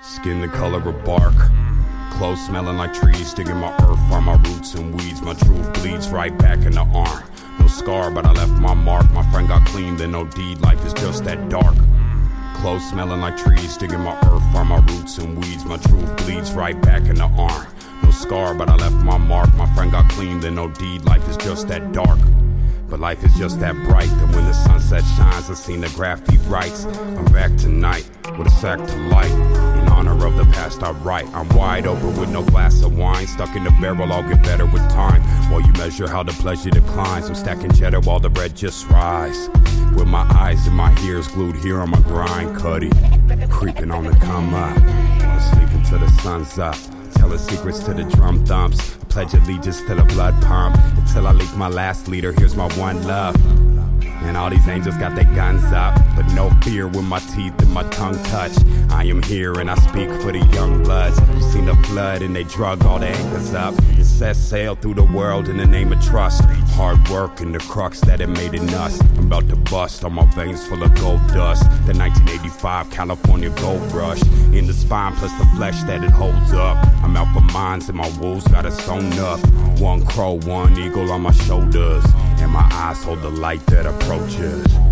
Skin the color of bark, clothes smelling like trees, digging my earth, find my roots and weeds. My truth bleeds right back in the arm. No scar, but I left my mark. My friend got clean, then no deed. Life is just that dark. Clothes smelling like trees, digging my earth, find my roots and weeds. My truth bleeds right back in the arm. No scar, but I left my mark. My friend got clean, then no deed. Life is just that dark. But life is just that bright, that when the sunset shines, I've seen the graffiti rights. I'm back tonight with a sack to light. In honor of the past I write. I'm wide open with no glass of wine. Stuck in the barrel, I'll get better with time. While you measure how the pleasure declines, I'm stacking cheddar while the bread just rise. With my eyes and my ears glued here on my grind, Cuddy. Creeping on the come up, sleeping till the sun's up. Telling secrets to the drum thumps. Pledge allegiance to the blood pump. Until I leak my last leader, here's my one love. And all these angels got their guns up, but no fear when my teeth and my tongue touch. I am here and I speak for the young bloods who seen the flood and they drug all the anchors up and set sail through the world in the name of trust. Hard work and the crux that it made in us. I'm about to bust on my veins full of gold dust. The 1985 California gold rush in the spine plus the flesh that it holds up. I'm out for mines and my wolves got it sewn up. One crow, one eagle on my shoulders, and my eyes hold the light that approaches.